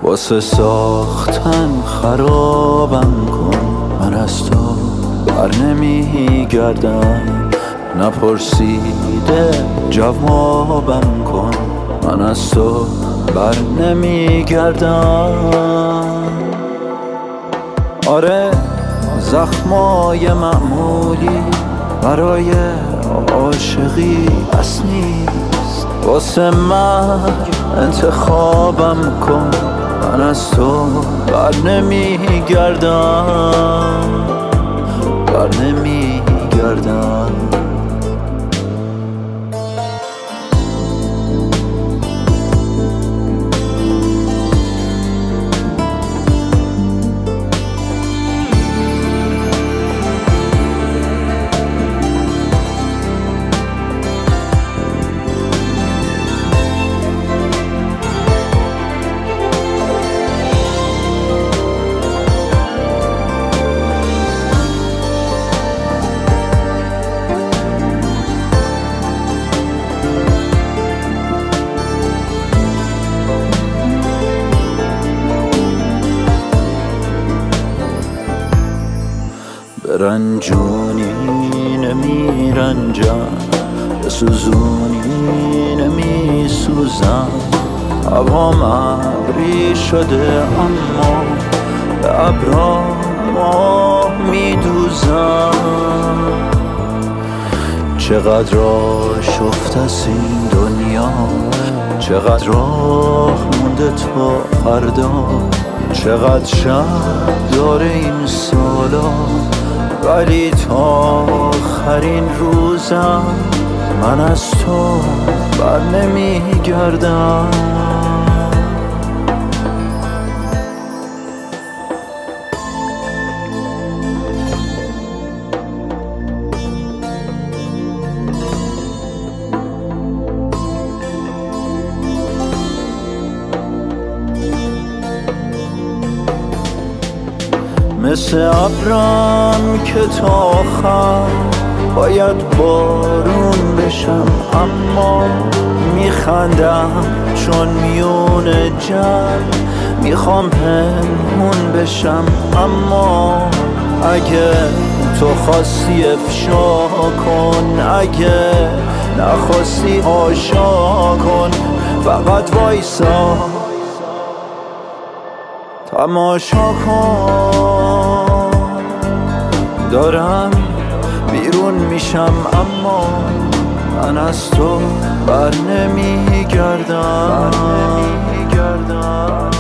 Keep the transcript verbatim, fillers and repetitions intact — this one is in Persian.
واسه ساختن خرابم کن. من از تو بر نمی گردم، نپرسیده جوابم کن. من از تو بر نمی گردم. آره زخمای معمولی برای عاشقی بس نیست، واسه من انتخابم کن. من از تو بر نمی گردم، بر نمی گردم. رنجونی نمی رنجم، بسوزونی نمی سوزم. هوام ابری شده اما به ابرا ماه می دوزم. چقدر آشفته است این دنیا، چقدر راه مونده تا فردا، چقدر شب داره این سالا، ولی تا آخرین روزم من از تو بر نمی گردم. مثل ابرم که تا آخر باید بارون بشم، اما میخندم چون میون جمع میخوام پنهون بشم. اما اگه تو خواستی افشا کن، اگه نخواستی آشا کن، فقط وایسا تماشا کن. دارم بیرون میشم اما من از تو بر نمی گردم.